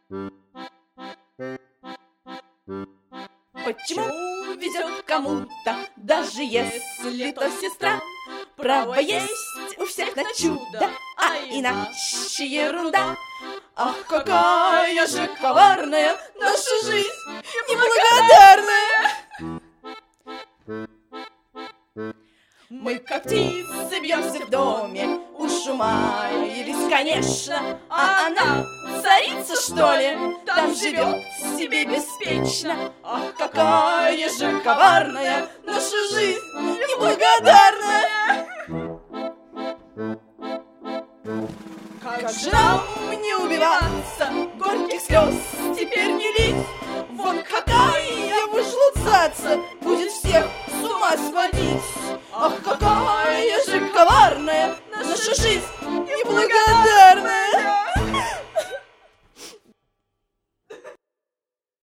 Почему везет кому-то, даже если то сестра? Право есть у всех на чудо, а иначе ерунда. Ах, какая же коварная наша жизнь, неблагодарная! Мы, как птицы, бьемся в доме, ушумаились, конечно, а она царица, что ли, там живет себе беспечно. Ах, какая же коварная наша жизнь, неблагодарная! Как же нам не убиваться, горьких слез теперь не лить? Вон какая вышла цаца, будет всех с ума сводить. Ах, какая же коварная наша жизнь, неблагодарная!